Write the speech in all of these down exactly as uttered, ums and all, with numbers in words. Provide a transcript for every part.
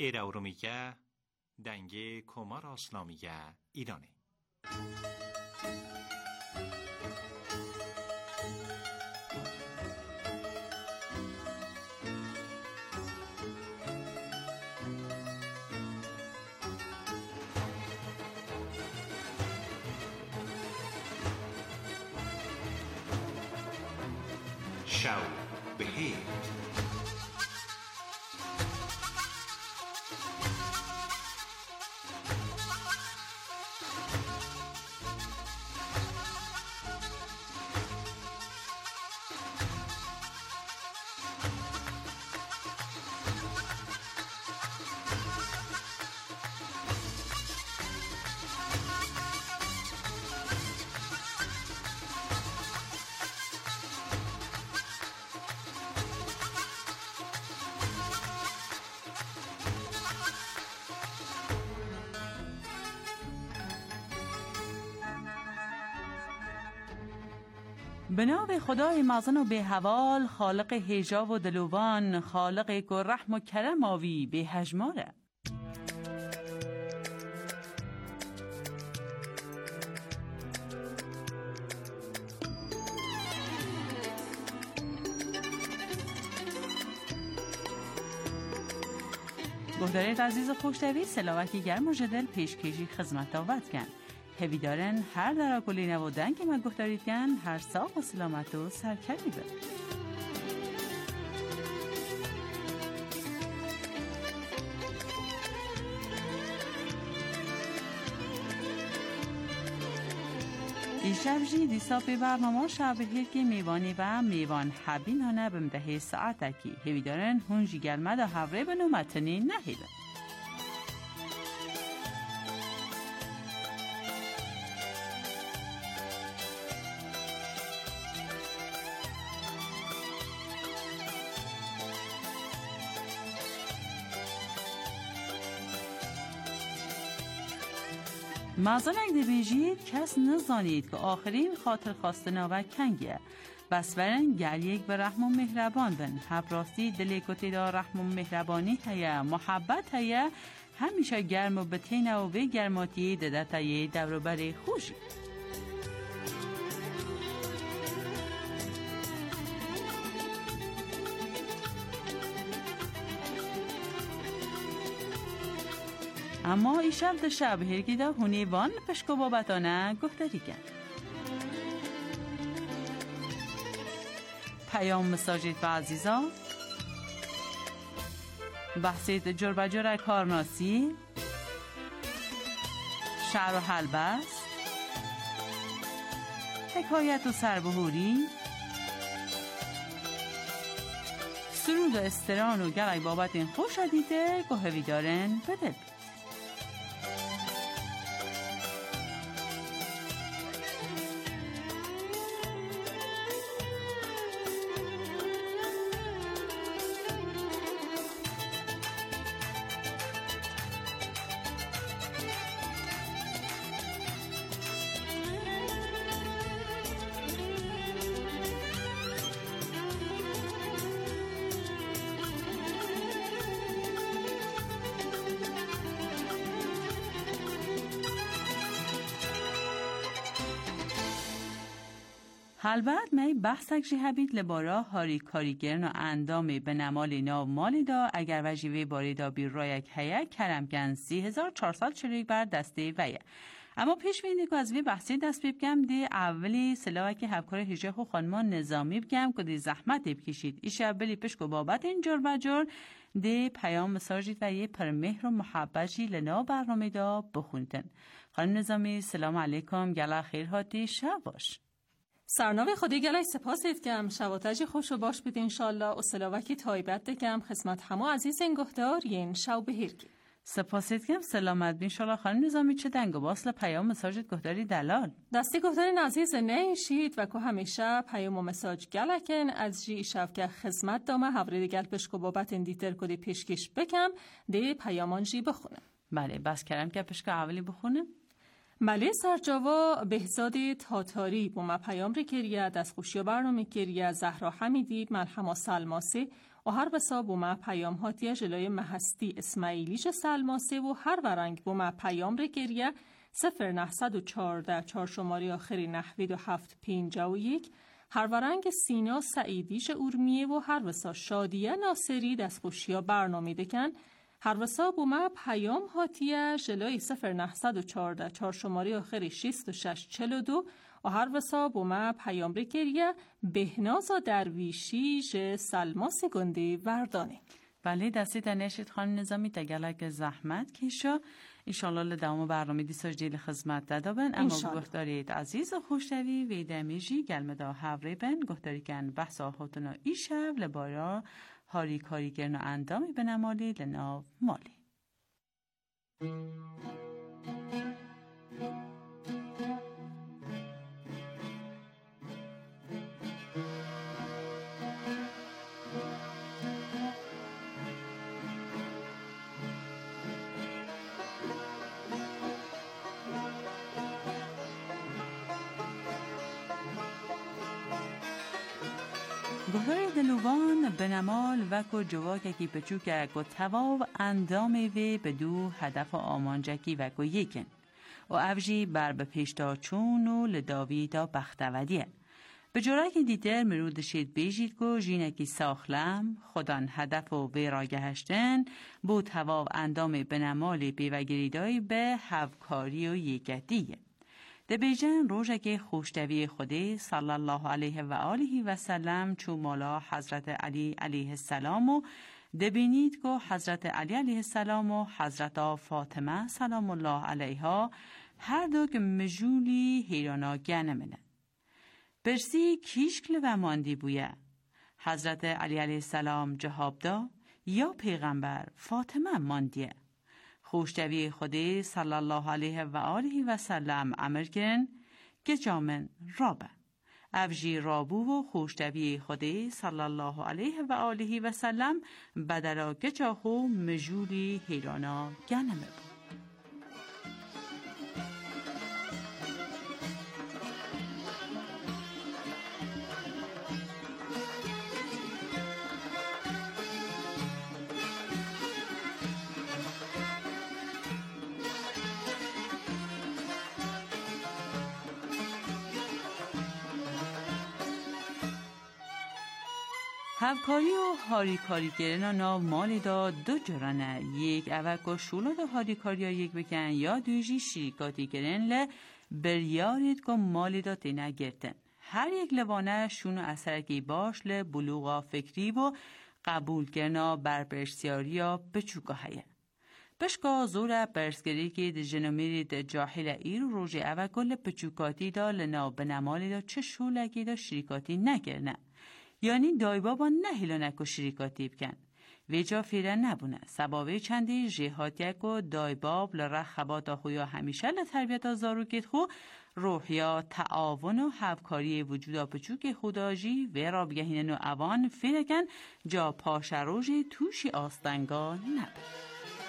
ایرا ارومیگه دنگه کمار اسلامیگه ایرانه. شو بهیر به نام خدای مغزن و به حوال، خالق هیجا و دلوان، خالق که رحم و کرم آوی به هجماره. گهدارید عزیز و خوشتوی سلاوکی گرم و جدل پیشکشی خدمت دعوت کن. هوی دارن هر در آکلی نبودن که من گفتارید کن هر ساق و سلامت و سرکردی بر. ایشب جی دیسا به برنامه شب هیر که میوانی و میوان حبین هانه بمده ساعت اکی هوی دارن هنجی گرمه دا حوره بنو متنی نهیدن. مازن اگه بیجید کس نزانید که آخرین خاطر خواستنا و کنگیه بس ورن گل یک به رحم و مهربان بن هبراستی دلی کتی دا رحم و مهربانی هیا محبت هیا همیشه گرم و بتینه و به گرماتی ددتای دوروبر خوشی. اما ای شب ده شب هرگی ده هونی وان پشکو بابتانه گفتاری کن. پیام مساجد و عزیزا بحثید جور بجور کارناسی شعر و حلبست حکایت و سربهوری سرود و استران و گلای بابت این خوش دیده که هوی دارن بدل. البته می بحثک جی هبید لبارا هاری کاریگرن و اندامی به نمالی ناو مالی دا اگر وجیوه باری دا بی رایک هیا کرمگن سی هزار چهارصد چریک بر دسته ویه. اما پیش بینی که از وی بحثی دست بیبگم دی اولی سلاوه که هفکار هیجه خو خانمان نظامی بگم که دی زحمت بکشید ایشه بلی پشکو بابت اینجور بجور دی پیام مساجید و یه پرمهر و محبتی لنا برنامه دا بخوندن. خانم نظامی سلام علیکم گلا خیر هاتی شب باش. سرناوی خودی گلای سپاس ایدگم شواتجی خوش و باش بید انشالله و سلاوکی تایبت دگم خدمت همه عزیز این گهدار ین شو بهیرگی سپاس ایدگم سلامت بین انشالله. خانم نظامی چه دنگ و باصل پیام مساجد گهداری دلال دستی گهداری عزیز نیشید و که همیشه پیام و مساج گلکن از جی شف که خدمت دامه هوری گل پشکو بابت این دیتر کدی پیشکش بکم دی پیامان جی بخونه. بله بس کردم که پشکو اولی بخونه. ملی سرجاوا بهزادی تاتاری با ما پیام ری کریه دست خوشی برنامه کریه زهرا حمیدی ملحما سلماسی و هر بسا بومه پیام هاتیه جلوی محستی اسماعیلیش سلماسه و هر ورنگ بومه پیام رو گریه صفر نهصد و چارده چهار شماری آخری نحوید و هفت پینجا و یک هر ورنگ سینا سعیدیش اورمیه و هر وسا شادیه ناصری دستخوشیا برنامه دکن هر وسا بومه پیام هاتیه جلوی صفر نهصد و چارده چهار شماری آخری شست و شش چل و دو و هر وسا بومه پیام بگیریه بهناز و درویشی ج سلماس گنده وردانه. بله دستی تنشید خانم نظامی تگلک زحمت کشا انشالله لدوام برنامه دیساج دیل خدمت دادابن اما گفتارید عزیز و خوشتوی و دمیجی گلمدا حوره بن گفتاری کن بحث آخوتنا ای شب لبارا هاری کاریگرن و اندامی بنمالی لناو مالی. گوهر دلوان بنمال وکو جواککی پچوکک و تواو اندام وی بدو هدف آمانجکی وکو یکن و افجی بر به پیشتا چون و لداوی تا بختودیه. به جورک دیتر مرودشید بیجید که جینکی ساخلم خودان هدف و بیراگه هشتن بو تواو اندام بنمال بیوگریدای به هفکاری و یکتیه. ده بیجن روژه که خوشتوی خودی صلی الله علیه و آله و سلم چو مولا حضرت علی علیه السلام و ده بینید که حضرت علی علیه السلام و حضرت فاطمه سلام الله علیها هر دو که مجولی هیرانا گنمنه. برسی کیشکل و ماندی بویه حضرت علی علیه السلام جواب دا یا پیغمبر فاطمه ماندیه. خوشتوی خودی صلی الله علیه و آله و سلم امر کن که جامن رابه. افجی رابو و خوشتوی خودی صلی الله علیه و آله و سلم بدلا که چاخو مجولی هیرانا گنمه بود. هفکاری و هاری کاریگرن ناو مالی دا دو جرانه یک اوکو شولو دا هاری کاریا یک بکن یا دویجی شریکاتی گرن ل بریارید که مالی دا تینه گرتن هر یک لوانه شونو اثرکی باش ل بلوغا فکری و قبول گرنا بر برسیاریا بچوکا هیه بشکا زور برسگری که ده جنومیری ده جاحل ایر روژی اوکو ل بچوکاتی دا لناو بنمالی دا چه شولکی دا شریکاتی نگرنه یعنی دای بابا نهیلو نکو شریکاتی بکن ویجا فیره نبونه سباوی چندی جهاتیک و دای باب لرخبات خویا همیشه لتربیت زاروکیت خو روحیا تعاون و همکاری وجودا پچوک خوداجی و را بگهینن و اوان فیره کن جا پاشروژی توشی آستنگا نبود.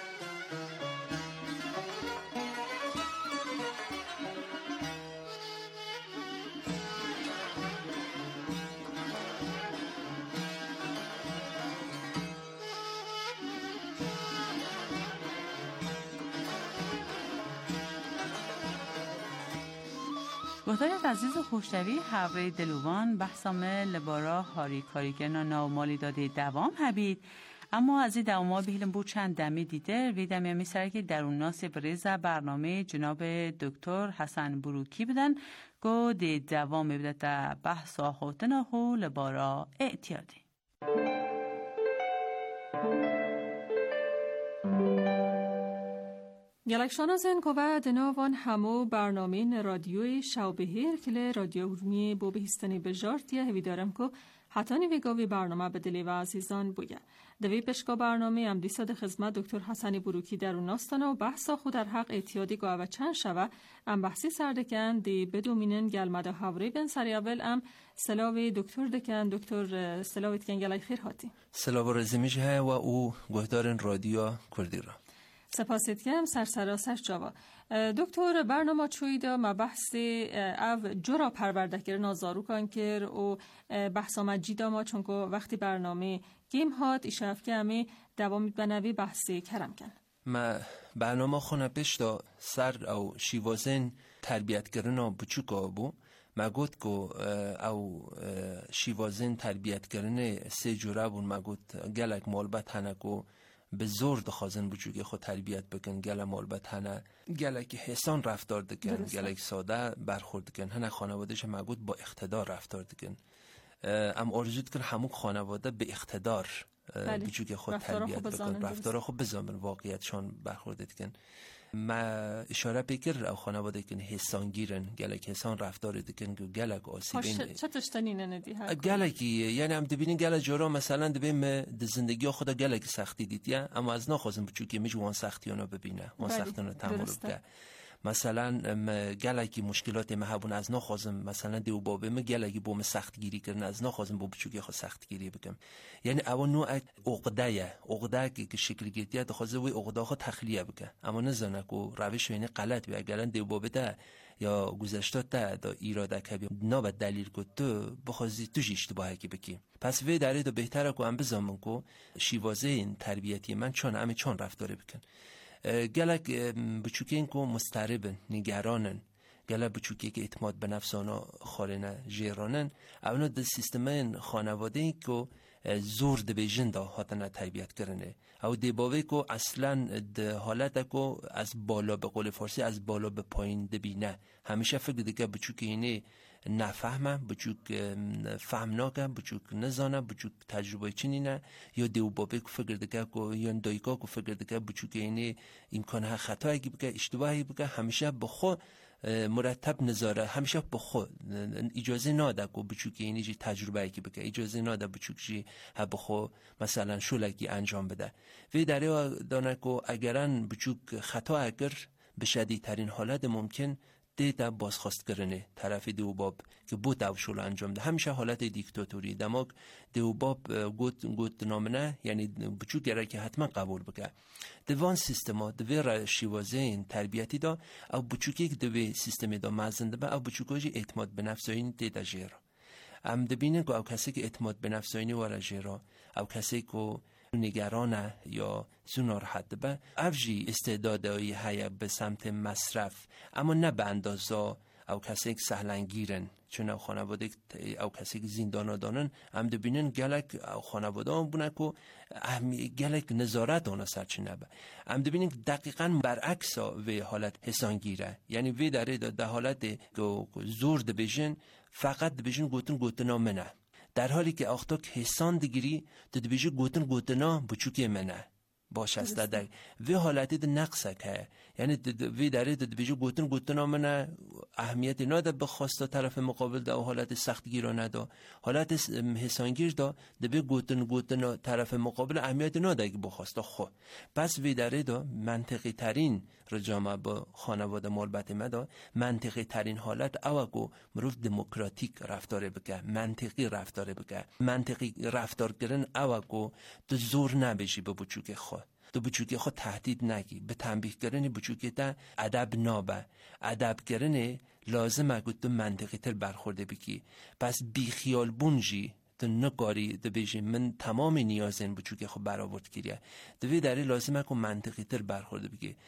گفتارت عزیز و خوشتوی حوره دلوان بحثامه لبارا هاری کاریگرنا ناو مالی داده دوام هبید اما از این دوام بهیلم بود چند دمی دیده ویدم یمی سر که در اون ناسب ریزه برنامه جناب دکتر حسن بروکی بدن گو دی دوام بیده بحث آخوتنا خو لبارا اعتیادی. گلکشان از این که دنوان همو برنامه رادیوی شوبهیر کل رادیو ورمی بو بهستنی بجارتیه هوی دارم که حتی نیوگاوی برنامه بدلی و عزیزان بویه. دوی پشکا برنامه ام دیساد خدمت دکتر حسن بروکی در اون ناستانا و بحثا خود در حق اعتیادی گاه و چند شوه ام بحثی سردکن دی بدومینن گلمده حوری بن سریاول ام سلاوی دکتر دکن دکتر سلاویت کن گلای خیر هاتی. سلاو رزمیش های و او گهدارن رادیو کردی را. سپاسیت کم سرسراسش جاوا. دکتر برنامه چویده ما بحث او جورا پرورده کرد نازارو کن کرد و بحث آمد جیدا ما چون که وقتی برنامه گیم هات ایشاف که همه دوامید بنوی بحثی کرم کن. ما برنامه خونه پشتا سر او شیوازن تربیت کردن بچوکا بو ما گفت که او شیوازن تربیت کردن سه جوره بون. ما گفت گلک مالبت هنه که به زور دخوازن بچوکی خود تربیت بکن، گل مالبت هنه گلک حسان رفتار دکن، گلک ساده برخورد دکن، هنه خانوادهش ما گفت با اقتدار رفتار دکن. ام آرزود کن همون خانواده به اقتدار بچوکی خود تربیت بکن، رفتار خود بزامن واقعیتشان برخورد دکن. ما اشاره بکر او خانواده کن حسان گیرن، گلک حسان رفتار دکن که گلک آسیبین چه تشتنین ندی ها گلکی، یعنی هم دبینین گلک جورا مثلا دبیم د زندگی خدا گلک سختی دید یا اما از ناخوازم بچوکی میج وان سختیانو ببینه، وان سختیانو تحمل بکنه. مثلا گلکی مشکلات مهبون از ناخوازم مثلا دیو بابه م گلکی بوم سخت گیری کردن از ناخوازم با بچوکی خود سخت گیری بکنم. یعنی اون نوع عقده عقده که شکل گیرتیه دخوازه وی عقده خود تخلیه بکن، اما نزنه که روش اینه غلط بیا. اگرن دیو بابه ده یا گذشتات ده دا ایراده کبی نابد دلیل که تو بخوازی توش اشتباهی که بکی. پس وی داره دا بهتره که هم بزامن که شیوازه این تربیتی من چون همه چون رفتاره بکن. گلک بچوکین که مستربن، نگرانن، گلک بچوکی که اعتماد به نفس آنها خارنه جیرانن، اونا ده سیستمین خانواده ای که زور ده بیجن ده هاتنه تربیت کرنه. او ده باوی که اصلا ده حالت که از بالا به قول فارسی از بالا به پایین ده بینه. همیشه فکر ده که بچوکی اینه نفهمه، بچوک فهمناکه، بچوک نزانه، بچوک تجربه چنینه، یا دیو بابه که فکر دکه که یا دایکا که فکر دکه بچوک اینه امکانه خطایی بکه، اشتباهی بکه. همیشه بخو مرتب نظاره، همیشه بخو اجازه ناده که بچوک اینه جی تجربه کی بکه، اجازه ناده بچوک جی بخو مثلا شولکی انجام بده. وی داره دانه که اگران بچوک خطا اگر به شدیدترین حالت ممکن دیتا بازخواست کرنه طرف دیوباب که بود اوشول انجام ده. همیشه حالت دیکتاتوری دماغ دیوباب گوت گوت نامنه، یعنی بچو گره که حتما قبول بکه. دوان سیستما دوی شیوازه این تربیتی دا او بچو که دوی سیستمی دا مزنده با او بچو که اعتماد به نفس این دیتا جیرا ام دبینه که او کسی که اعتماد به نفس اینی وارا جیرا، او کسی که نگرانه یا زونار حد به افجی استعدادهایی هیا به سمت مصرف، اما نه به اندازه او کسی که سهلنگیرن، چون او خانواده او کسی که زندانا دانن هم دبینن گلک او خانواده هم بونه که گلک نظارت آنها سرچی نبه. هم دبینن دقیقا برعکس وی حالت حسانگیره، یعنی وی داره ده حالت زور ده بیشن فقط ده بیشن گوتن گوتنا منه، در حالی که آختا که حسان دگیری داد بیجه گوتن گوتنا بچوکی منه باش است داده وی حالتی ده نقصه که، یعنی وی داره داد بیجه گوتن گوتنا منه اهمیت ناده بخواسته طرف مقابل ده و حالت سخت گیرانه ده، حالت حسانگیر ده ده بی گوتن گوتنا طرف مقابل اهمیت ناده که بخواسته. خو پس وی داره ده منطقی ترین رجامه با خانواده مالبت مده، منطقی ترین حالت اوگو مروف دموکراتیک رفتاره بکه، منطقی رفتاره بکه. منطقی رفتار کردن اوگو تو زور نبیشی به بچوک خود، تو بچوک خود تهدید نگی، به تنبیه کردن بچوک تا ادب نابه، ادب کردن لازم اگو تو منطقی تر برخورده بکی. پس بی خیال بونجی تو نکاری تو بیشی من تمام نیازن بچوک خود برآورد کریه، دوی داری لازمه که منطقی تر برخورده بگی.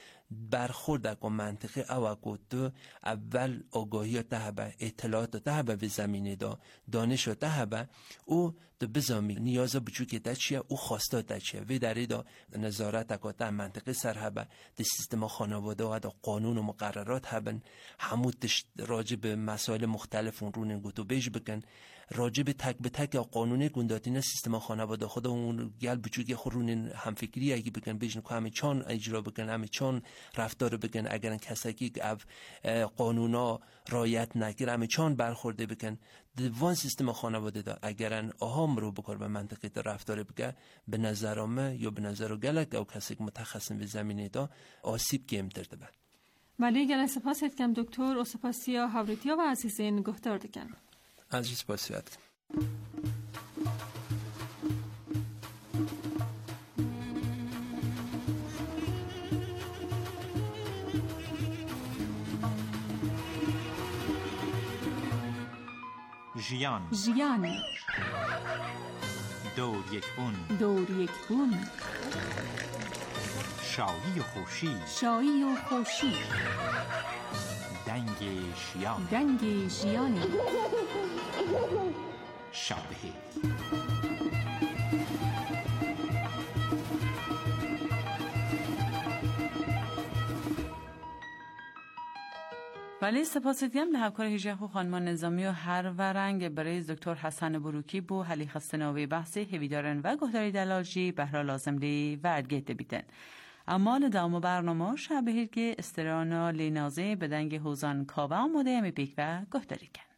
برخورد که منطقی او که تو اول آگاهی ته به اطلاعات ته به زمینه دا دانش ته به او تو بزامی نیاز بچوک تا چیه او خواسته تا چیه. وی داری دا نظارت که تا منطقی سر هبه ده سیستم خانواده و دا قانون و مقررات هبن، هموتش راجع به مسائل مختلف اون رون گوتو بیش بکن، راجع به تک به تک قانونی گنداتین سیستم خانواده خود اون گل بچوکی خورون همفکری اگه بکن بیشن که همه چون اجرا بکن، همه چون رفتار بکن. اگر کسی که او قانونا رایت نکر همه چون برخورده بکن دوان سیستم خانواده دا اگرن آهام رو بکر به منطقی دا رفتار بکن، به نظرامه یا به نظر گلک او کسی که متخصص به زمینه دا آسیب که امترده بند. ولی گله سپاس هدکم دکتر و سپاسیا حوریتیا و عزیزین گفتار دکن. عزیز سپاسیت. ژیان ژیان دور یک بون دور یک بون شایی و خوشی شایی و خوشی دنگ شیان دنگ شیانی شب بخیر. ولی سپاسیدیم له همکار هیجه خو خانمان نظامی و هر ورنگ برای دکتر حسن بروکی بو حلی خستناوی بحثی هویدارن و گهداری دلاجی بهرا لازم لی وردگیت بیتن. اما لدام برنامه شبهیر که استرانا لینازه بدنگ حوزان کابه آماده همی بیک و گهداری کن.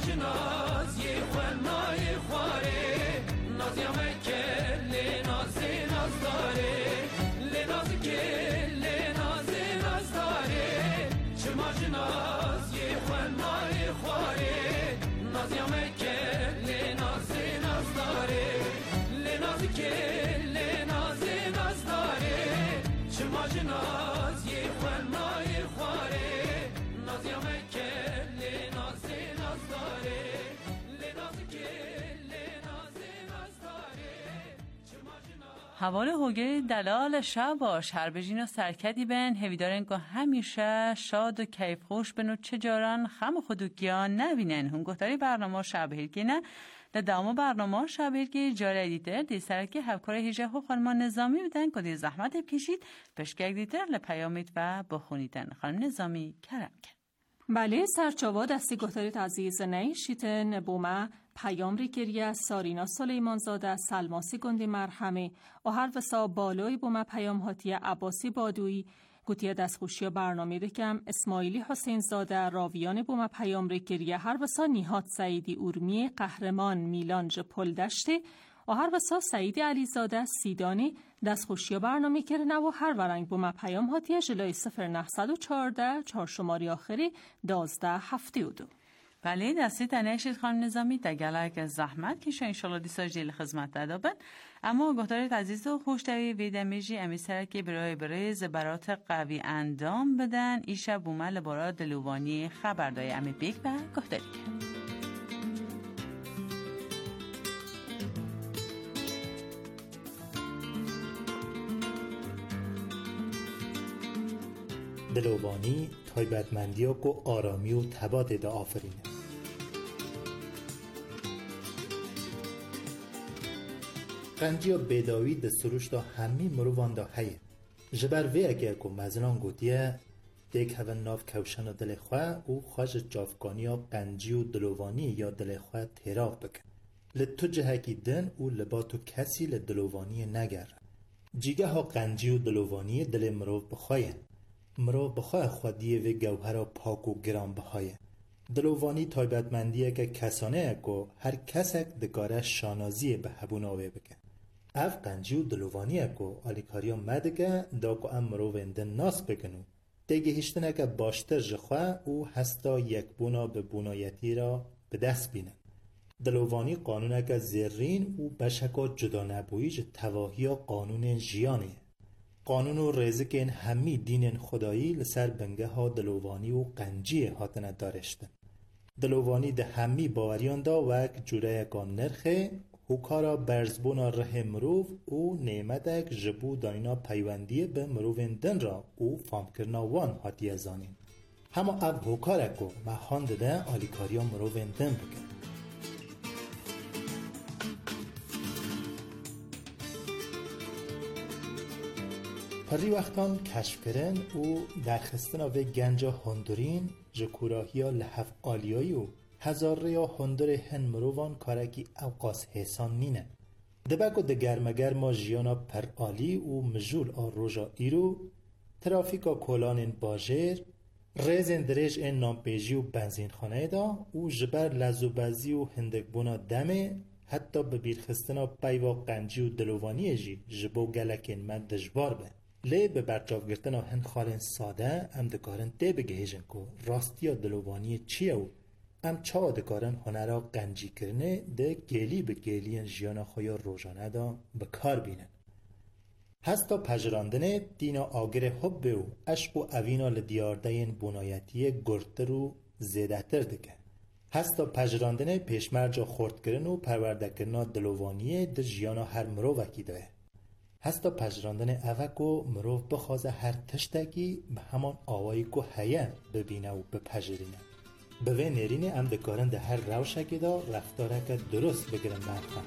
ناز یه خونای خواره ناز یا مکل ناز ناز داره لناز کل ناز ناز داره چما جناز یه خونای خواره ناز یا مکل ناز ناز داره لناز کل ناز ناز داره چما جناز یه خونای خواره ناز یا مکل ناز ناز داره لناز کل ناز ناز داره چما جناز حوال هوگه دلال شب باش هر بجین و سرکدی بن هویدارن که همیشه شاد و کیف خوش بن و چجاران خم خودوگیان نبینن هم گفتاری برنامه شب هرگینه لدامو برنامه شب هرگی جاره دیتر دی سرکی هفکار هیجه خو خانمان نظامی بودن که دی زحمت بکشید پشکک دیتر لپیامید و بخونیدن خانم نظامی کرم کن. بله سرچاوا دستی گفتاریت عزیز نیشیتن بومه پیام ری گریه سارینا سلیمانزاده سلماسی گندی مرحمه و هر وسا بالای بومه پیام هاتی عباسی بادویی گوتیه دستخوشی برنامه دکم اسماعیلی حسین زاده راویان بومه پیام ری گریه هر وسا نیهات سعیدی اورمی قهرمان میلان جپل دشته و هر وسا سعید علیزاده سیدانی دستخوشی برنامه کرنه و هر ورنگ بومه پیام هاتی جلوی صفر نهصد و چهارده چهار شماری آخری دازده هفته و دو. بله دستی تنهشید خانم نظامی دگلک زحمت که شا انشالله دیسا جیل خدمت دادابن اما گفتارت عزیز و خوشتوی ویدمیجی امی سرکی برای برای زبرات قوی اندام بدن ایشه بومه لبارا دلوانی خبردای امی بیگ و گفتاری که دلوانی تایبتمندی و آرامی و تباد دا آفرینه قنجی و بیداوی دا سروش دا همی مروان دا هیه جبر وی اگر که مزنان گوتیه دیک هون ناف کوشن و دل خواه و خواج جافگانی و قنجی و دلوانی یا دل خواه تیراف بکن لطو جهکی دن و لباتو کسی لدلوانی نگر جیگه ها قنجی و دلوانی دل مروف بخواین مرو بخواه خودیه و گوهر پاک و گران بخواه دلوانی تایبتمندیه که کسانه که هر کسک دکاره شانازیه به هبون آوه بکن اف قنجی و دلوانیه که آلیکاریا مدگه دا که ام مرو وندن ناس بکنو دیگه هشتنه که باشتر جخواه و هستا یک بونا به بونایتی را به دست بینن دلوانی قانونه که زرین و بشکا جدا نبویج تواهی قانون جیانه قانون و رزق این همی دین خدایی لسر بنگه ها دلوانی و قنجی هاتنه دارشتن دلوانی ده همی باوریان دا وک جوره کان نرخه هوکارا برزبونا ره مروف و نعمتک جبو دانینا پیوندی به مروفندن را و فام کرنا وان هاتی ازانین هما اب هوکارکو محان ده آلیکاریا مروفندن بکن پری وقتان کشف کرن و درخستن و گنجا هندورین جکوراهی ها لحف آلیایی و هزار ریا هندور هن مروان کارکی اوقاس حسان نینه دبک و دگرمگر ما جیانا پر آلی و مجول آر روژا ایرو ترافیکا کولان باجر ریزن درش این نامپیجی و بنزین خانه دا و جبر لزوبازی و هندگبونا دمه حتی به بیرخستنا پیوا قنجی و دلوانی جی جبو گلکین من دجبار به لی به برچاو گرتن هن خالن ساده ام دکارن ده بگهیجن که راستی یا دلوانی چیه و ام چا دکارن هنرا قنجی کرنه ده گلی به گلین جیانا خویا روزانه دا به کار بینن هستا پجراندنه دینا آگر حب و عشق و اوینا لدیارده این بنایتی گرتر و زیدتر دکه هستا پجراندنه پیشمرجا خورد کرن و پرورده کرنا دلوانی ده جیانا هر مرو وکی ده هستا پجراندن اوک و مروف بخوازه هر تشتکی به همان آوایی که هیه ببینه و بپجرینه به وی نیرینه ام دکارن ده هر روشکی دا رفتاره که درست بگیرن مرخم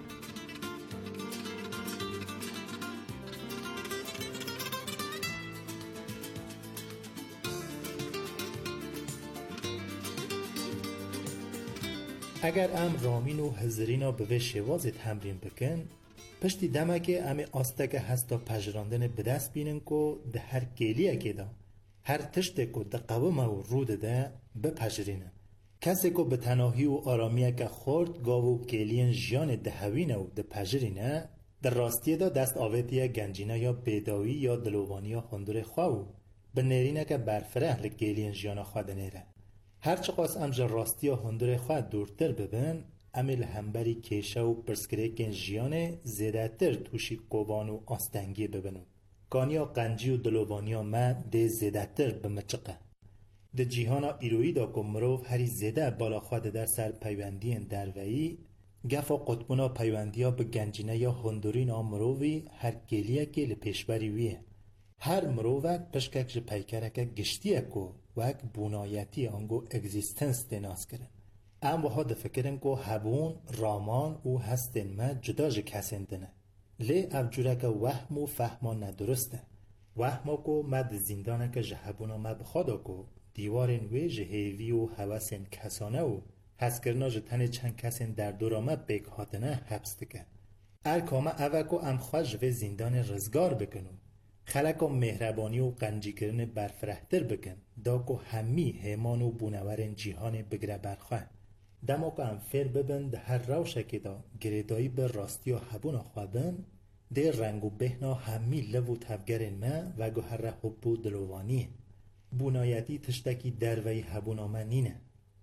اگر ام رامین و هزرینا به وی شواز تمرین بکن پشتی دمه که امی آستکه هستا پجراندن به دست بینن که ده هر گلیه که دا هر تشته که ده قوامه و رود ده بپجرینن کسی که به تناهی و آرامیه که خورد گاو و گلین جیان دهوینه و ده پجرینه در راستیه دا دست آویتیه گنجینه یا بیداوی یا دلوانی یا هندور خواهو به نیرینه که برفره لگلین جیان خواه دنیره. هرچه قاس امجا راستی یا هندور خواه دورتر ببین امیل همبری کیشه و پرسکریکن جیان زیده تر توشی قوان و آستنگی ببینو. گانیا قنجی و دلوانیا ما ده زیده تر بمچقه. ده جیهانا ایروی دا که مروف هری زیده بالا خواه در سر پیوندی دروهی گفا قطبونا پیوندیا به گنجینه یا هندورین آمرووی هر گلیه که لپیشبری ویه. هر مرووک پشکک جه پیکرکه گشتیه که وک بونایتی آنگو اگزیستنس دیناس کرن. ام وها ده فکرن که هبون رامان و هستن ما جدا جه کسین دنه. لی افجوره که وهم و فهمان ندرسته. وهما که ما ده زندانه که جه هبونا ما بخوادا که دیوارن وی جه هیوی و حواسن کسانه و حس کرنا جه تن چند کسین در دورامه بیک هاتنه حبس دکه. ارکامه اوکو ام خواه جوه زندان رزگار بکنو. خلقا مهربانی و قنجی کرن برفرهتر بکن دا که همی همان و بونورن جیهان بگره برخواه. دما که ام فیر ببن ده هر روشه که دا گریدایی به راستی و حبونا خوابن ده رنگ و بهنا همی لو و تفگرن ما و گو هر حب و دلوانیه. بونایتی تشتکی دروی حبونا من نینه.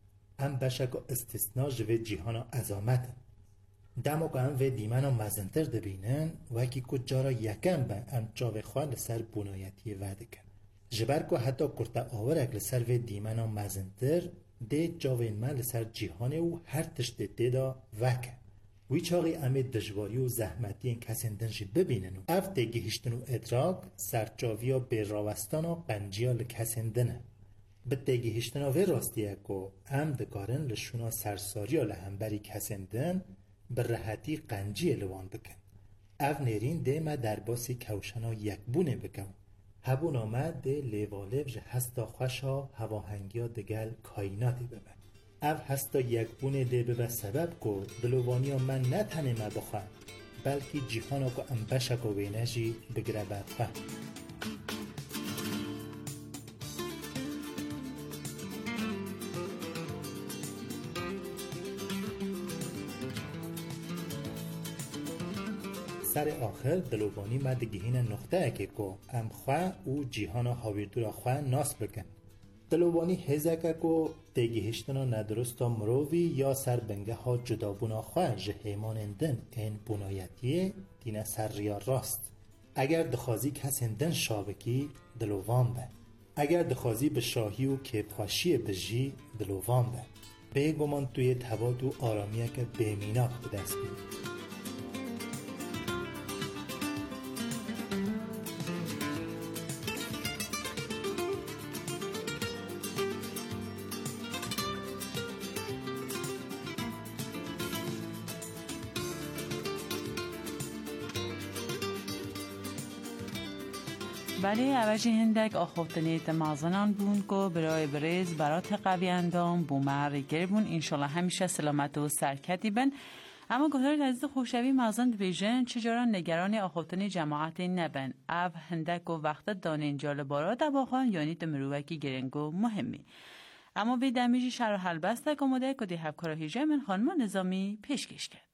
ام بشک استثناء جوه جیهانا عظامت. دما که ام و دیمانا مزنتر دبینن وکی که جارا یکم با ام جاوه خواه لسر بونایتی وعده کن. جبر که حتی کرتا آورک لسر و دیمانا مزنتر ده جاوه من لسر جیهانه و هر تشت ده دا وکه. وی چاقی امه دجواری و زحمتی این کسین دنجی ببینن و اف ده گهشتن و ادراک سرچاوی و بیراوستان و قنجیا لکسین دنه. به ده گهشتن و راستیه که ام دکارن لشونا سرساریا لهمبری کسین دن به راحتی قنجی لوان بکن. اف نیرین ده ما در باسی کوشنا یک بونه بکن. هبونا ما ده لیوالف جه هستا خوشا هواهنگیا دگل کائناتی ببن. اف هستا یک بونه ده به سبب که دلوانیا من نتنه ما بخواه بلکه جیهانا که ام بشک و وینجی بگره برخواه. سر آخر دلوانی ما دگهین نقطه که که ام خواه او جیهانا حاویردورا خواه ناس بکن. دلوانی هزه که که دگهشتنا ندرستا مرووی یا سر بنگه ها جدابونا خواه جهیمان اندن این بونایتیه دینه سر ریا راست. اگر دخوازی کس اندن شابکی دلوان به. اگر دخوازی به شاهی و کپخاشی بجی دلوان به. به گمان توی تباد و آرامیه که بیمیناک به دست بید. ولی عوضی هندک آخوفتنیت مازنان بون که برای بریز برات قوی اندام بومر گربون انشالله همیشه سلامت و سرکتی بن. اما گذارید عزیز خوشوی مازن بیژن چجورا نگران آخوفتنی جماعت نبن او هندک و وقت دان انجال بارا دواخان یعنی دمروکی گرنگو مهمی. اما به دمیجی شرح حل بسته کموده که دی هفکارا هیجه من خانم نظامی پیشکش کرد.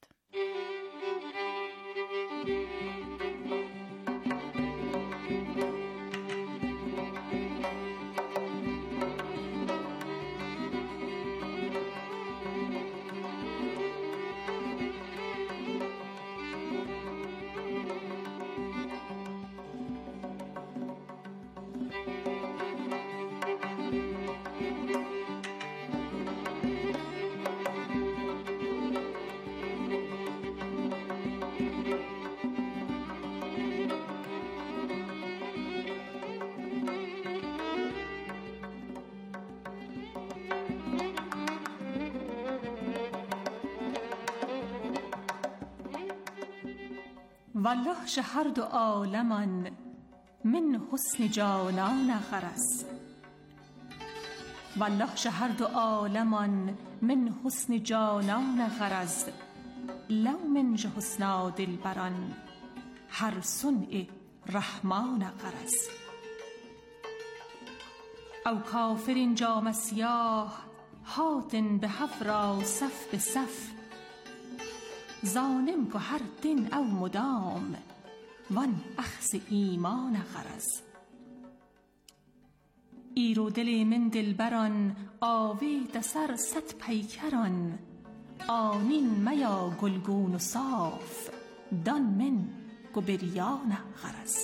والله شهر دو عالمان من حسن جانان غرس والله شهر دو عالمان من حسن جانان غرز لو من حسنا دلبران هر صنع رحمان غرز او کافر جام سیاه هاتن به هفرا صف به صف زانم که هر دن او مدام وان اخس ایمان غرز ایرو دل من دلبران آوی دسر ست پیکران آنین میا گلگون و صاف دان من گبریان غرز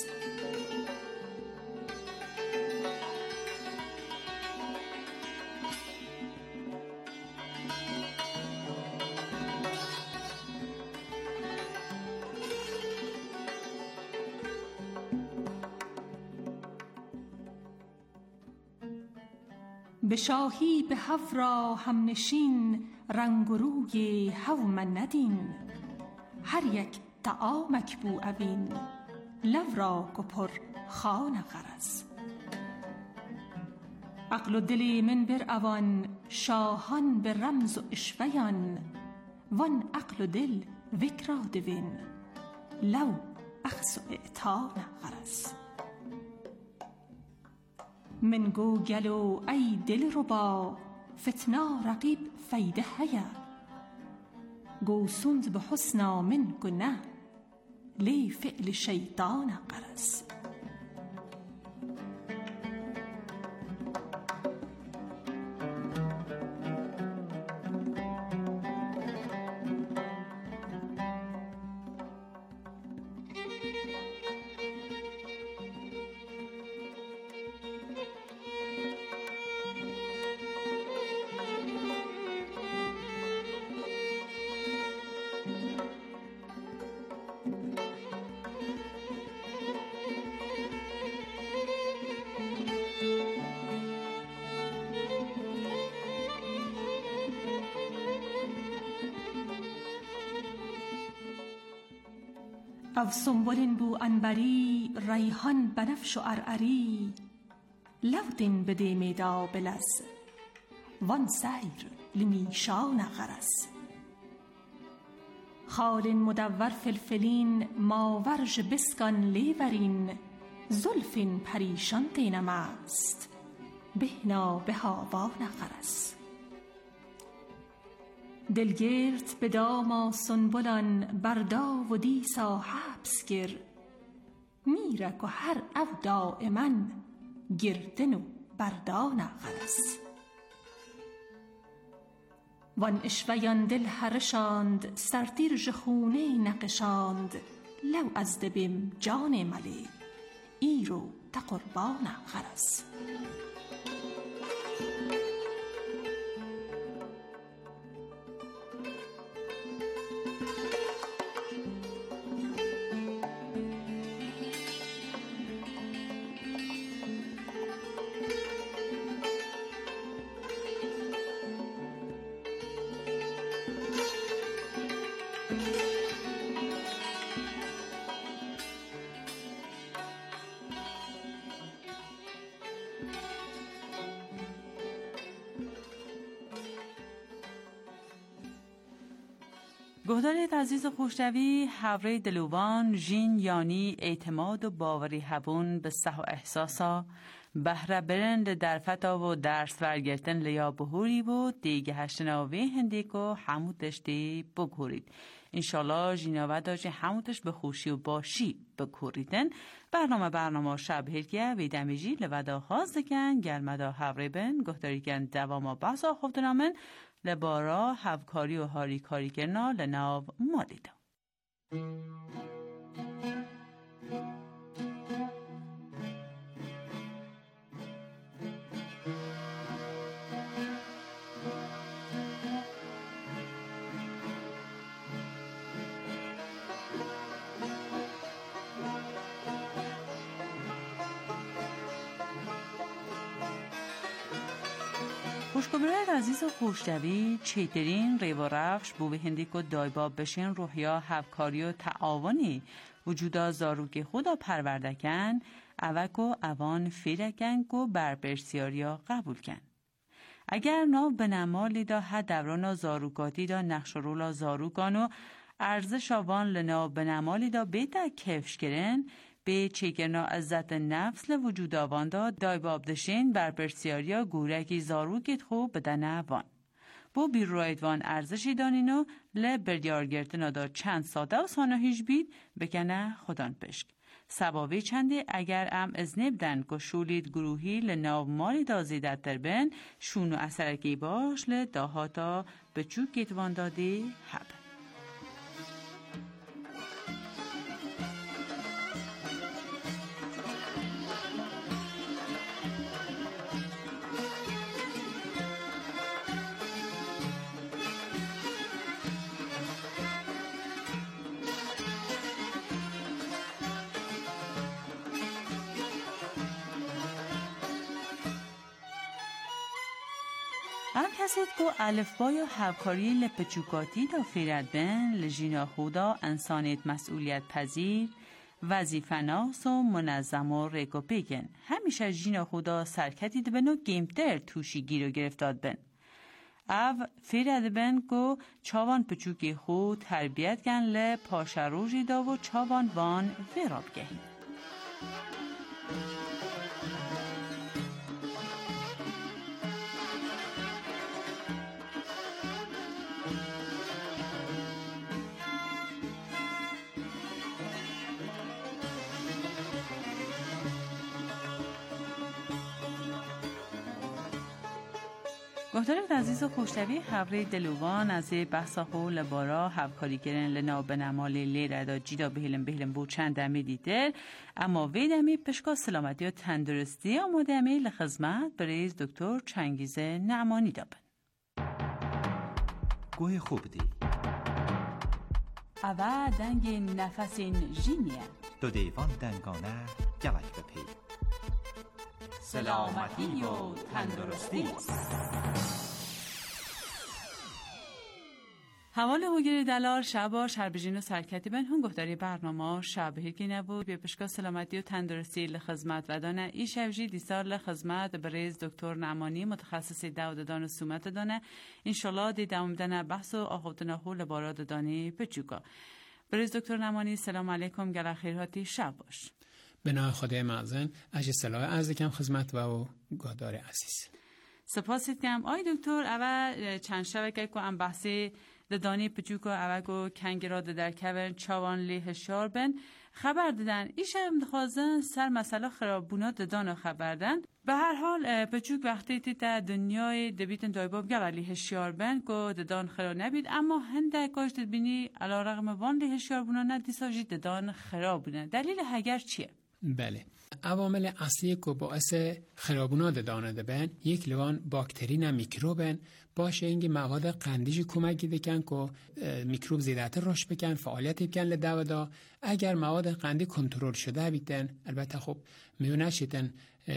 به شاهی به هفرا هم نشین رنگ و روی هوم ندین هر یک طعامک بو اوین لو را گپر خان غرز عقل و دل من بر اوان شاهان به رمز و اشویان وان عقل و دل وکرا دوین لو اخس و اعتان غرز من گو گلو ای دل ربا فتنا رقیب فیده هیا گو سند به حسنا من گنه لی فعل شیطان غرز او سنبل بو عنبری ریحان بنفش و عرعری لو دین بده میدا بلز وان سیر لمیشان غرز خال مدور فلفلین ماورج بسکان لیورین زلفین پریشان دینم است بهنا به هاوان غرز دلگرد به داما سنبلان بردا و دیسا حبس گر میرک و هر او دائما گردن و بردان غرز وان اشویان دل هرشاند سرتیر جخونه نقشاند لو از دبیم جان ملی ایرو تقربان غرز گهدارت عزیز و خوشنوی هوره دلوبان جین یعنی اعتماد و باوری هبون به صح و احساسا بهره برند در فتا و درس ورگرتن لیا بهوری و دیگه هشتناوی هندیکو همود دشتی بگورید انشالله جیناوه داجه همودش به خوشی و باشی بگوریدن برنامه برنامه شب هرگه ویدمیجی لودا خواست دکن گلمدا هوره بن گهداری کن دواما بحثا خوفتنامن لبارا هفکاری و هاری کاری کرنا لناو مالیدا خوشگبرت عزیز و خوشتوی چیترین ریو رفش بو به هندی که دایبا بشین روحیا هفکاری و تعاونی وجودا زاروک خدا پروردکن اوکو اوان فیرکن کو برپرسیاریا قبول کن اگر نا به نمالی دا ها دورانا زاروکاتی دا نقش رولا زاروکانو ارزش آوان لنا به نمالی دا بیتا کفش کرن به چگرنا عزت نفس لوجود آواندا دای بابدشین بر برسیاریا گورکی زارو گید خوب بدنه وان. بو بیرویدوان ارزشی دانینو لبردیار گرتنا دا چند ساده و سانهیش بید بکنه خودان پشک. سباوی چنده اگر ام از نبدن گشولید گروهی لناو مالی دا زیدت در بین شونو اثرکی باش لداهاتا بچوک گیتوان دادی حب. ام کسید که الفبا یا همکاری لپچوکاتی دا فیرد بین لجینا خودا انسانیت مسئولیت پذیر وظیفه‌ناس و منظم و ریکو بگن همیشه جینا خودا سرکتی دبن و گیمتر توشی گیر و گرفتاد بین او فیرد بین که چاوان پچوکی خود تربیت گن لپاشروژی دا و چاوان وان ویراب گهی. گفتارت عزیز و خوشتوی حوری دلوان از بحثا خو لبارا همکاری گرن لنا بنمالی لیره دا جیدا بهلم بهلم بو چند دمی دیدر اما ویدمی پشکا سلامتی و تندرستی آماده امی لخزمت بریز دکتر چنگیز نعمانی دابن. گوه خوب دی اوه دنگ نفسین جینیه دو دیوان دنگانه گلک بپی سلامتی و تندرستی. حوال هوگیر دلال شبا شربجین و سرکتی بن هم گفتاری برنامه شبهی که نبود به پشکا سلامتی و تندرستی لخزمت و دانه ای شبجی دیسار لخزمت بریز دکتر نعمانی متخصصی داود دان و سومت دانه انشالله دی دوام دانه بحث و آخوتنا خو لباراد دانی پچوکا. بریز دکتر نعمانی سلام علیکم گل خیرهاتی شب باش. به نام خدای معزن اجی صلاح عرض کم خدمت و گادار عزیز. سپاسید کم آی دکتر اول چند شبکه که ام بحثی دانی پچوکو اول کو کنگرا در کبن چاوان لیه شار بن خبر دادن ایش هم دخوازن سر مسئله خرابونا ددان خبر دن. به هر حال پچوک وقتی تی تا دنیای دبیتن دایباب گل لیه شار بن کو ددان خراب نبید اما هنده کاش دبینی علا رقم وان لیه شار بونا نه دیسا جی ددان خراب بونا دلیل هگر چیه؟ بله عوامل اصلی که باعث خرابونا ددانه دبن یک لوان باکتری نه میکروبن باشه اینگه مواد قندیجی کمک دکن که میکروب زیادتر رشد بکن فعالیت بکن لدودا اگر مواد قندی کنترل شده بیتن البته خب میونه شیتن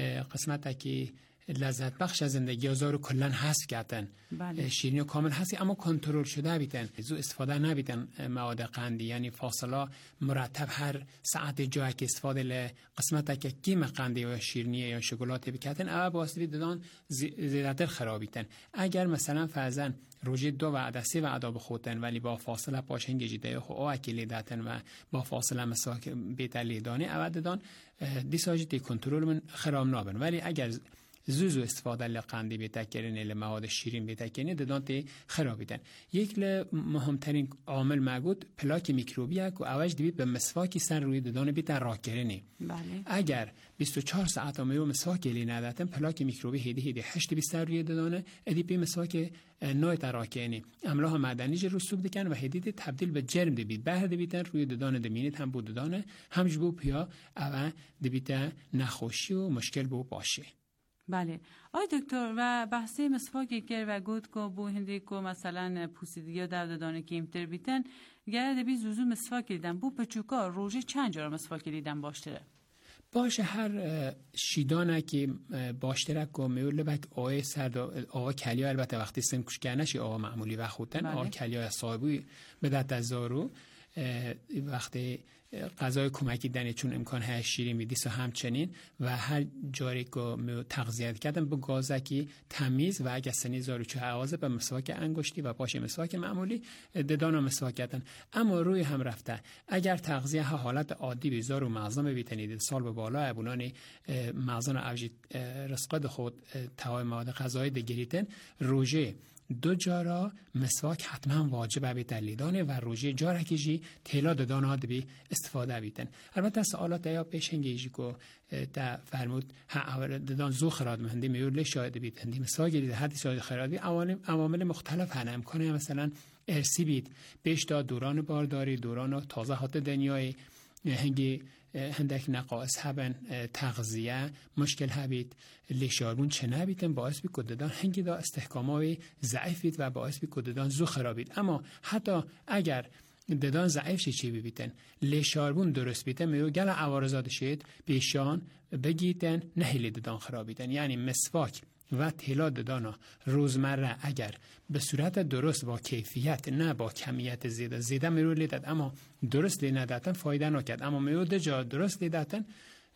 قسمت که لذت بخش از زندگی آزار کلن حذف کردن بله. شیرینی و کامل هستی اما کنترل شده بیتن زو استفاده نبیتن مواد قندی یعنی فاصله مرتب هر ساعت جایی که استفاده ل قسمت که کیم قندی و شیرینی یا شکلات بکردن اول واسطه دادن زیادتر خرابیتن اگر مثلا فرضاً روزی دو وعده سه وعده بخوتن ولی با فاصله پاشن گجیده خو او اکلی داتن و با فاصله مساک بیتلی دانی اول دادن دیساجتی کنترل من خراب نابن ولی اگر زوزو استفاده لقندی بیتکرین ل مواد شیرین بیتکرین دادن تی خرابیدن یک ل مهمترین عامل موجود پلاک میکروبیه که اوج دیوید به مسواکی سر روی دادن بیتر راکرینی بله. اگر بیست و چهار ساعت میو مسواک لی نداتن پلاک میکروبی هدی هدی هشت بیست سر روی دادن ادی پی مسواک نوع تراکنی املاح معدنی ج رسوب دکن و هدی تبدیل به جرم دیبید بعد دیبیتن روی دادن دمینیت هم بود دادن همج بو پیا او دیبیت نخوشی و مشکل بو باشه. بله آی دکتر و بحثی مسواکی که و گود کو بو هندی کو مثلا پوسیدگی و درد دانه کیمتر بیتن گرده بی زوزو مسواکی دیدن بو پچوکا روزی چند جا مسواکی دیدن باشتره باشه هر شیدانه که باشتره که میول بک آه سرد آه کلیا البته وقتی سن کشکنشی آه معمولی و خودن آه کلیا صاحبی بدت از زارو وقتی غذای کمکی دنی چون امکان هست شیرین بیدیس و همچنین و هر جاری که تغذیت کردن به گازکی تمیز و اگه سنی زارو چه حوازه به مسواک انگشتی و پاش مسواک معمولی ددان و مسواک کردن. اما روی هم رفته اگر تغذیه ها حالت عادی بیزار و معظم بیتنید سال به بالا ابونان معظم اوجی رسقد خود توای مواد غذایی دگریتن روژه دو جارا مسواک حتما واجبه به دلیدانه و روژه جارا کیجی تیلا ددان ها دبی استفاده بیتن. البته سوالات یا پیشنگیجی که تا فرمود ها ددان زو خراد مهندی میول شاید بیتن مسواک دیده حدی شاید خرادی عوامل مختلف هنه امکانه مثلا ارسی بید پیش دا دوران بارداری دوران تازه هات دنیای هنگی هندک نقاص هبن تغذیه مشکل هبید لیشاربون چه نبیتن باعث بی کددان هنگی دا استحکامای ضعیفید و باعث بی کددان زو خرابید. اما حتی اگر ددان ضعیف شی چی بیتن لیشاربون درست بیتن میو گل عوارضات شید پیشان بگیتن نهیلی ددان خرابیدن. یعنی مسواک و تیلا ددانا روزمره اگر به صورت درست با کیفیت نه با کمیت زیاده زیاده میرو لیدد اما درست لی ندادن فایده نکرد. اما میرو ده جا درست لیدادن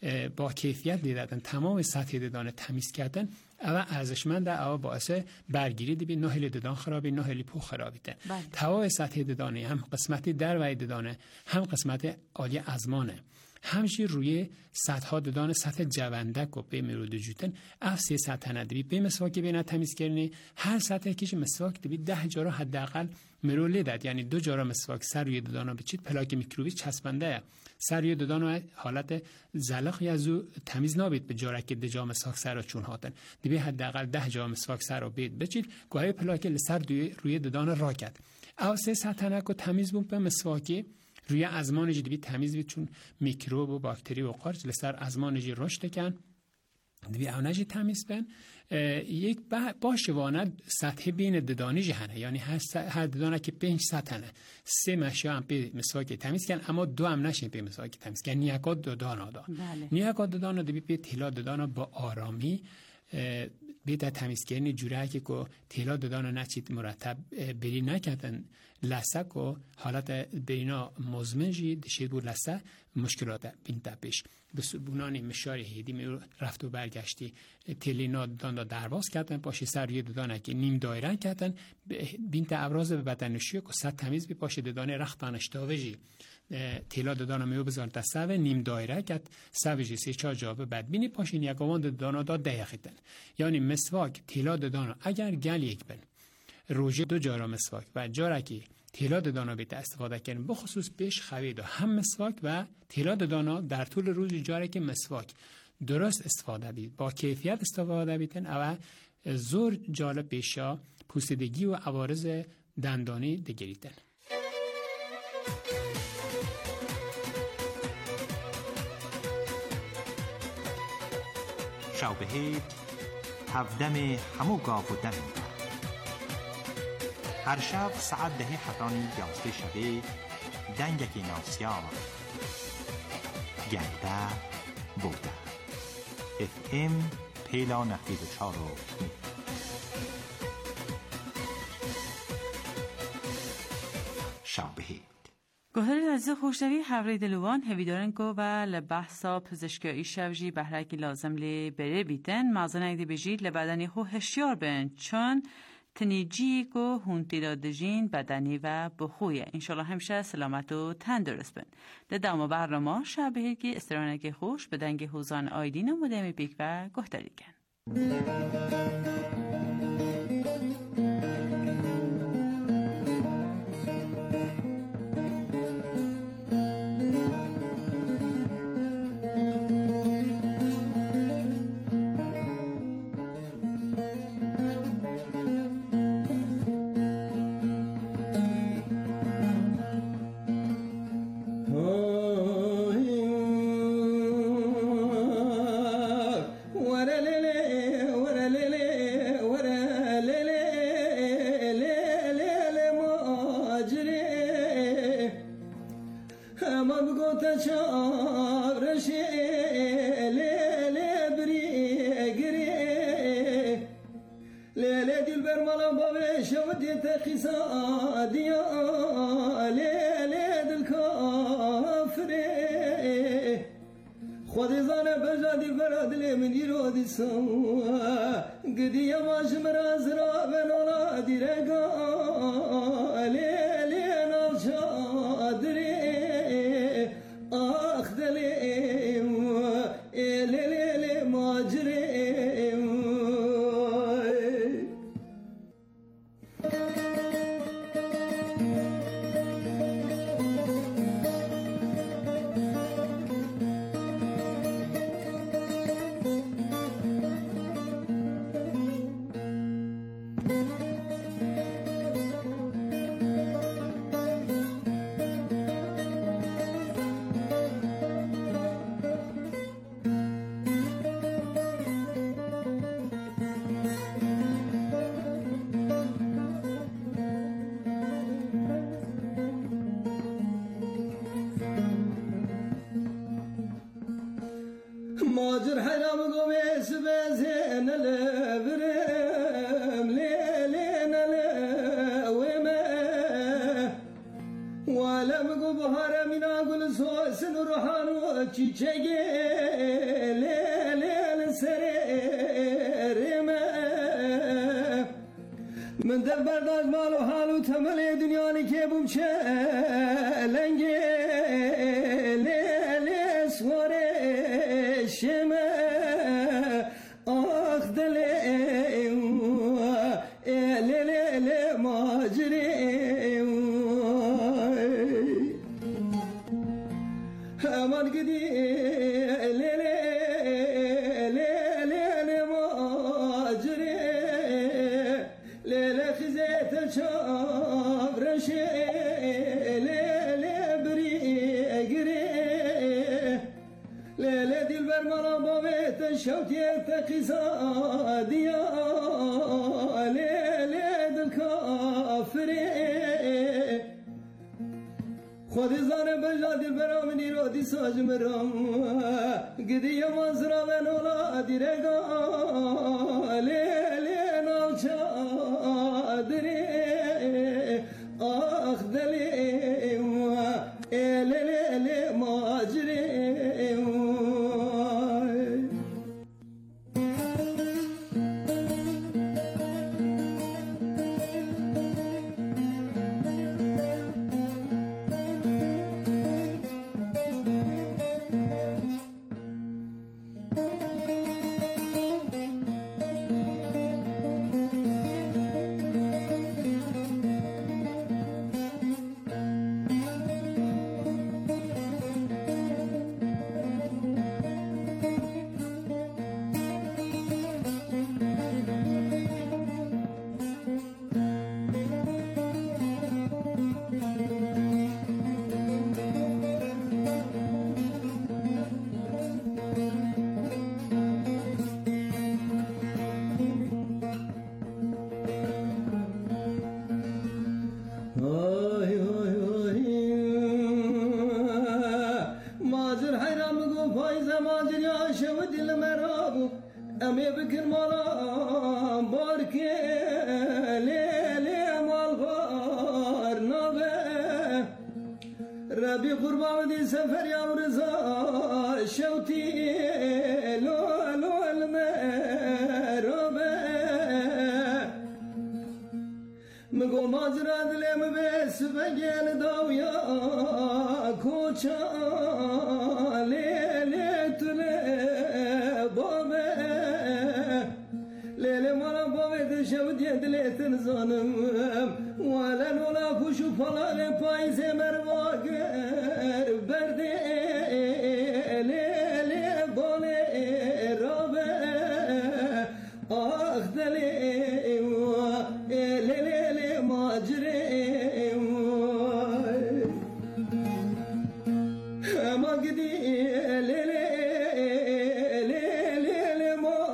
با کیفیت لیدادن تمام سطح ددان تمیز کردن اما ارزشمند اما باعث برگیری دی بی نهلی ددان خرابی نهلی پو خرابیده. تمام سطح ددانی هم قسمتی در وی ددانه هم قسمت عالی ازمانه همچی روی سطح ددان سطح جوندک و به مرود جوتن افسی سطح ندبی به مسواک بینه تمیز کردنی هر سطح کش مسواک دبی ده جارا حداقل مرو لیدد. یعنی دو جارا مسواک سر روی ددانا بچید پلاک میکروبی چسبنده سر روی ددانا حالت زلق یا زو تمیز نابید به جارا که دجا مسواک سر رو چون هاتن دبی حداقل ده جارا مسواک سر رو بید بچید گاهی پلاک لسر روی ددانا را کرد افسی سطح نکو تمیز بون به مسواکی روی ازمان جدی بی تمیز بید چون میکروب و باکتری و قارچ لسر ازمان جی رشد کن دوی اونجی تمیز بین یک باشه واند سطح بین ددانی جهنه. یعنی هر ددانه که پنج سطحنه سه مشیا هم پی مسواک تمیز کن اما دو هم نشه پی مسواک تمیز کن نیاکات ددانا دا بله. نیاکات ددانا دوی پی تیلا ددانا با آرامی بیتا تمیز کردن جوره که که تیلا ددانا نچید مرتب بری نکردن لسک و حالت برینا مزمن جی دشید بود لسک مشکلات بین تپش بونانی مشاری هیدی می رفت و برگشتی تیلینا ددان دا درواز کردن پاشی سر یه ددانه که نیم دایرن کردن بین تا ابراز به بدنشی که ست تمیز بی پاشی ددانه رختانشتاوه جی تیلا ددانا میو بزار تا سو نیم دایره کت سو جی سی چار جابه بدبینی پاشین یک آوان ددانا دا دقیقیتن. یعنی مسواک تیلا ددانا اگر گل یک بن روژه دو جارا مسواک و جارا که تیلا ددانا بیت استفاده کنیم بخصوص پیش خوید و هم مسواک و تیلا ددانا در طول روز جارا که مسواک درست استفاده بید با کیفیت استفاده بیتن او زور جالب پیشا پوسیدگی و عوارض دندانی دگریتن. شاوبهید هفدم همو گاف و دم هر شب ساعت ده حتانی یازده شبه دنگکی ناسیار گرده بوده اف ام پیلا نفید و چارو شاوبهید گوهر از خوشنوی حوری دلوان هویدارن کو و لبحثا پزشکایی شوجی بهرکی لازم لی بره بیتن مازن اگه بجید لبدنی خو هشیار بین چون تنیجی کو هونتیلا دجین بدنی و بخویه انشالله همشه سلامت و تندرست بین لدامو برنامه شبهی که استرانک خوش به دنگ حوزان آیدین و مدام بیک و گهداری کن. لیلی دل بر مالا باوی شود تخیصا دیا لیلی دل کافره خودی زانه بجادی برادلی منی رو دیسا گدی یماش مراز را بنالا دیرگا لیلی ناوچا دری آخ دلیم لیلی ماجریم ماجر حرام قوميس بزين الابرم ليلين الوما ولا مقو بهار من اقول سوس نروحان وچيچگي ليلين سريرما من دل برداز مالو حالو تملي دنياني كيبوم چلنگي ليلي سواري شما آخ دلیم لیلی ماجریم همان گدی لیلی لیلی ماجریم لیلی خزیت چابرشی لیلی بریگری لیلی دل بر مالا باویت شوکیت قیزادیا لیلی دل کافری خودی زانه بجا دل برامنی رو دی ساجم رام گدی منظرا و نولا دیرگا لیلی ناوچا دری آخ دلیم لیلی ماجریم امی بکن مالا بارکه لیلی مال بار نابه ربی قربان دی سفر یام رضا شوتی لو لو المرابه مگو ماجرا دلم بس بگل داویا کوچا لیلی تله بابه لیلی مالا بابه دشود یدلیتن زانم ولا نولا پوشو پلال پایز مرواگر برده لیلی باله رابه آخ دلیم لیلی ماجریم اما گدی لیلی لیلی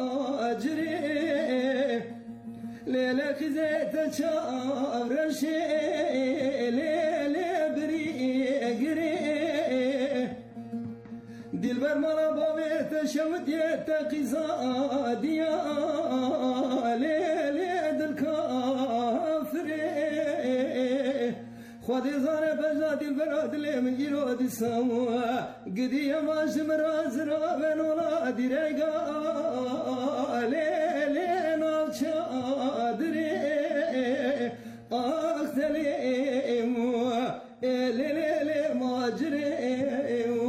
ماجریم لیلی خزیت چابرشی لیلی بریگری دل بر مالا باویت شود یت قیزادیا لیلی خود زانه بجادی براد لیم گیرو دی سامو گدی ماش مراز را بنولا دیرگا لی لی نو چادری آختلیم لی لی لی ماجریم.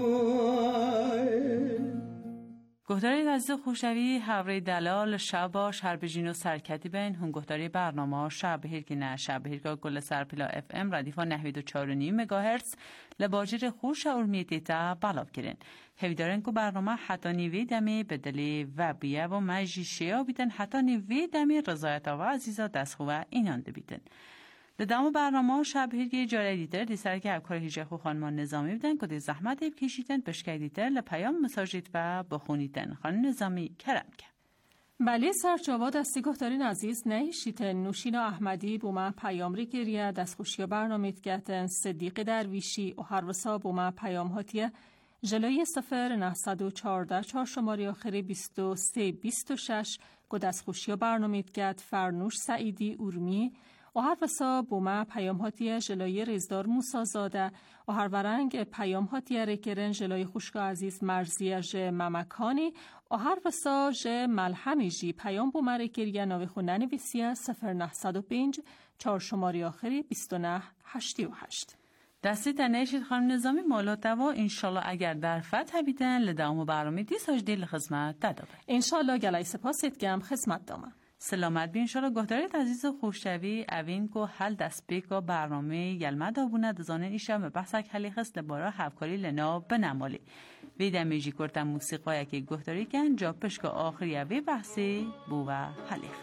گهداری عزیز خوشوی هوری دلال شباش هر بجین و سرکتی بین هم گهداری برنامه شب بهیر که نه شب بهیر که گل سرپلا اف ام ردیفا نهوید و چار و نیم مگاهرتز لباجر خوش ارمیتی تا بلاو کرن هوی دارن که برنامه حتی نیوی دمی بدلی و بیه و مجیشه ها بیتن حتی نیوی دمی رضایت و عزیزا دست خواه اینانده بیتن لدامو برنامه شب هرگی جاره دیتر دی سر که افکار هیجه خو خانمان نظامی بدن که دی زحمت ایب کشیدن پشکای دیتر لپیام مساجید و بخونیدن خانم نظامی کرم که بله سرچاوا دستی گفتارین عزیز نهیشیتن نوشین احمدی بوما پیام ری گریه دست خوشی برنامه گتن صدیق درویشی و هر وسا بوما پیام هاتیه جلوی سفر نهصد و چهارده چهار شماری آخری بیست و سه بیست و شش که دست خوشی برنامه گت فرنوش سعیدی اورمی و هر وسا بوما پیام هاتیه جلوی رزدار موسا زاده و هر ورنگ پیام هاتیه رکرن جلوی خوشگاه عزیز مرزیه جه ممکانی و هر وسا جه ملحمی جی پیام بوما رکریه ناوی خوندن ویسیه سفر نهصد و پنج چهار شماری آخری بیست و نه هشتی و هشت. دستی تنهشید خانم نظامی مالات و انشالله اگر در فتح بیدن لدامو برنامه دیس هاش دیل خدمت دادابه انشالله گلای سپاست گم خدمت دامه سلامت بین شما گهدارید عزیز خوششوی اوین کو حل دست بیکا برنامه یلمد آبونه دزانه ایشم به بحثک حلی خست لبارا هفکاری لنا بنمالی ویده میجی کرتن موسیقای که گهداری کن جا پشک آخری وی بحثی بو و حلیخ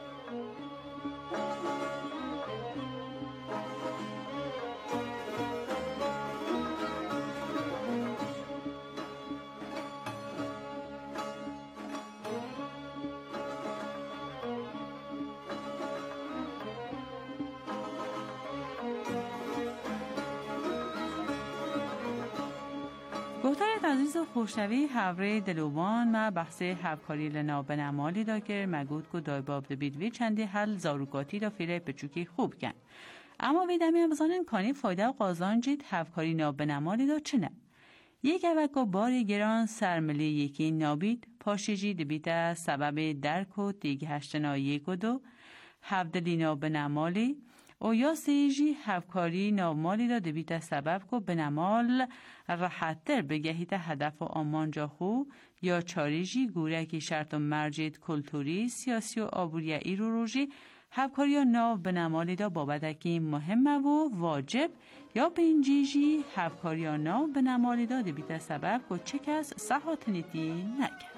گفتارید عزیز خوشنوی هوره دلوان ما بحث هفکاری لنا بنمالی دا که مگود که دای باب دبیدوی چندی حل زاروگاتی دا فیره پچوکی خوب کن اما ویدمی هم بزانن کانی فایده و قازان جید هفکاری نا بنمالی دا چنه یک اوکا باری گران سرملی یکی نابید پاشی جی دبیده سبب درک و دیگه هشتنا یک و دو هفدلی نا بنمالی او یا سیجی هفکاری نامالی را دبیت سبب کو بنمال راحت‌تر بگهیت هدف و آمان جا خو یا چاریجی گوره که شرط و مرجید کلتوری سیاسی و آبوریعی رو روژی هفکاری ناو بنمالی دا بابدکی مهمه و واجب یا بینجیجی هفکاری ناو بنمالی دا دبیت سبب کو چه کس صحاتنیتی نکرد.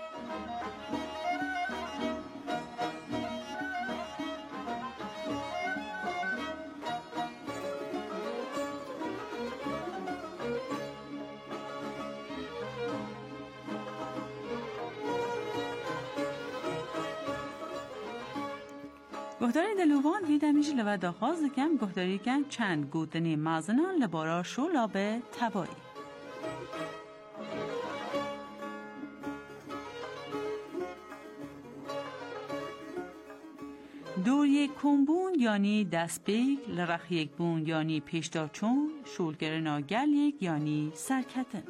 گهداری دلوان ویدمیش لو داخواز کم گهداری کن چند گودنی مازنان لبارا شولا به تبایی دور یک کمبون یعنی دست بیگ لرخ یک بون یعنی پیشتا چون شولگر ناگل یک یعنی سرکتن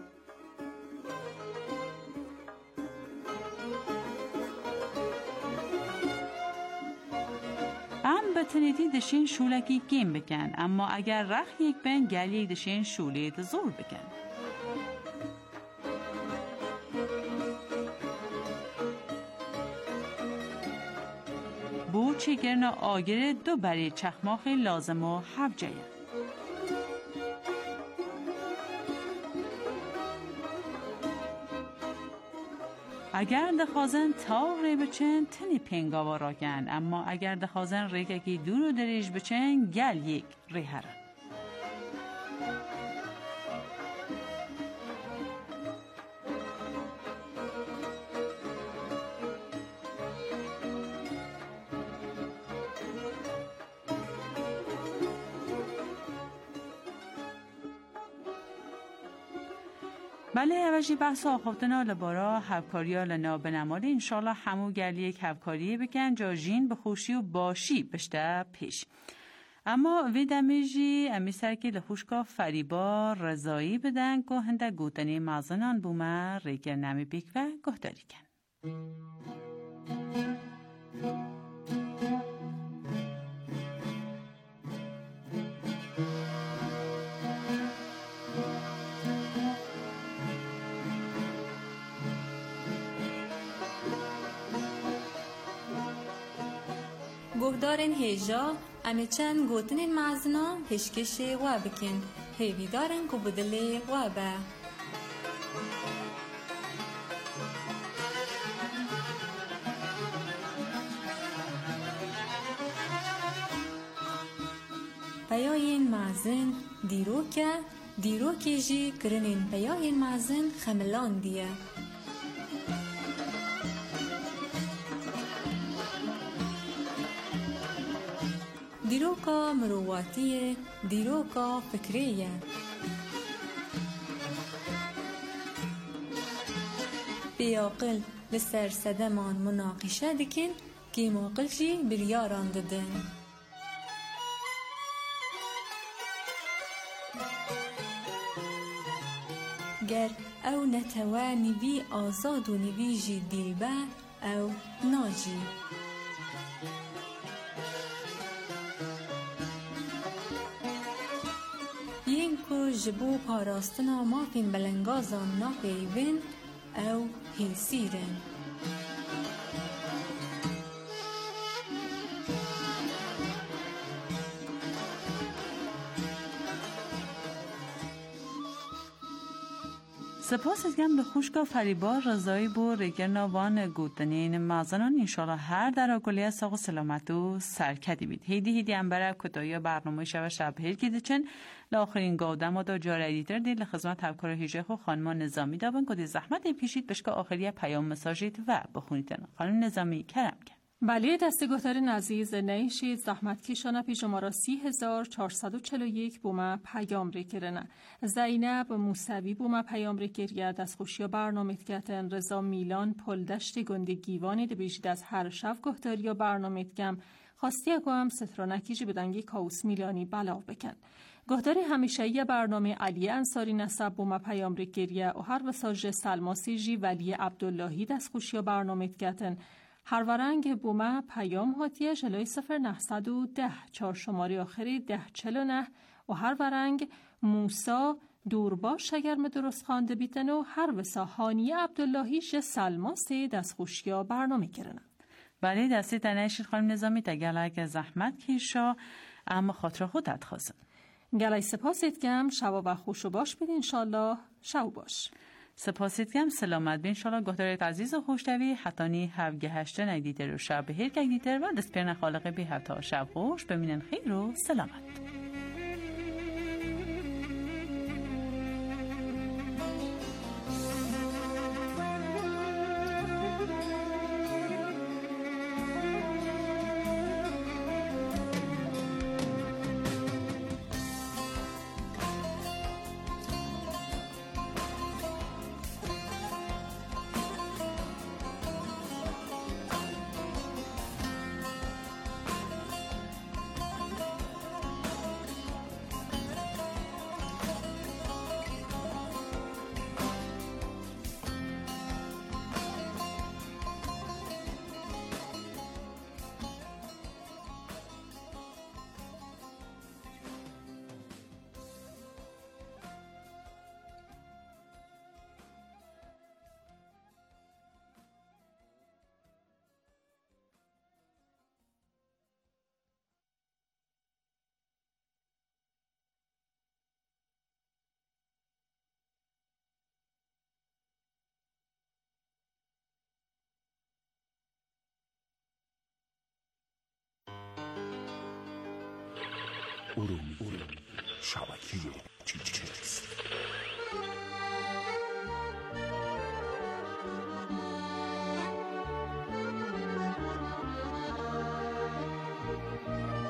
تنیدی دشین شولکی گیم بکن اما اگر رخ یک بین گل یک دشین شولیت زور بکن بو چگرنا آگره دو بری چخماخ لازم و حبجه اگر دخوازن تاق ری بچن تنی پنگاوا را کن اما اگر دخوازن ریگکی دور و دریج بچن گل یک ری هرن بله اوشی بحث آخوفتنا لبارا هفکاریا لنا بنمالی انشالله همو گلی یک هفکاری بکن جا جین به خوشی و باشی بشته پیش اما وی دمیجی امی سرکی لخوشکا فریبا رضایی بدن که هنده گوتنی مازنان بومه ریگر نمی بیک و گهداری کن. گهدارن هیجا امی چند گوتن مازنا پیشکش و بکن هیوی دارن که بدلی و با پیاین مازن دیروکه دیروکی جی کرنین پیاین مازن خملان دیه دیروکا مرواتیه دیروکا فکریه بیاقل لسر سدمان مناقشه دکن که موقل جی بریاران ددن گر او نتوانی بی آزاد و نویجی دیلبه او ناجی جبو پاراستنا مافین بلنگازان ناپیوین او هیسیرن سپاس از گم لخوشکا فریبا رضایی بو ریگر نوان گوتنین مازنان انشالله هر در آگولی ساق و سلامت و سرکدی بید. هیدی هیدی انبره کتایی برنامه شب شب هیر گیده چن لآخرین گودم و دا جار ادیتر دید لخدمت همکار هیجه خو خانم نظامی دابن کدی زحمت پیشید بشکا آخری پیام مساجید و بخونیدن. خانم نظامی کرم کن. بله دستگهترین عزیز نیشید زحمت کشانه پیش ما را سی هزار چهارصد و چهل و یک بومه پیام ریکرنه زینب موسوی بومه پیام ریکریه دست خوشی برنامه کتن رضا میلان پلدشت گنده گیوانی ده بیشید از هر شب گهتاری و برنامه کم خواستی اگو هم سترانکی جی بدنگی کاوس میلانی بلاو بکن گهداری همیشهی برنامه علی انصاری نسب بومه پیام ریکریه و هر وساج سلماسی جی ولی عبداللهی دست خوشی و برنامه کتن هر ورنگ بومه پیام هاتیه جلوی صفر نهصد و ده چهار شماری آخری ده چل و نه و هر ورنگ موسا دورباش اگر می درست خانده بیتن و هر وسا هانیه عبداللهیش سلماسی دست خوشیا برنامه کرنه. بله دستی تنهشید خانم نظامی تگل که زحمت کشا اما خاطر خودت خواستن. گلای سپاسید گم شب و خوش و باش بید انشالله شب باش. سپاسید گم سلامت بین انشالله گهدارت عزیز و خوشتوی حتانی هفگه هشته نگدیتر و شب هیر که گدیتر و دست پیرن خالقه بی حتا شب خوش بمینن خیر و سلامت. ارومی شبکه تیچرز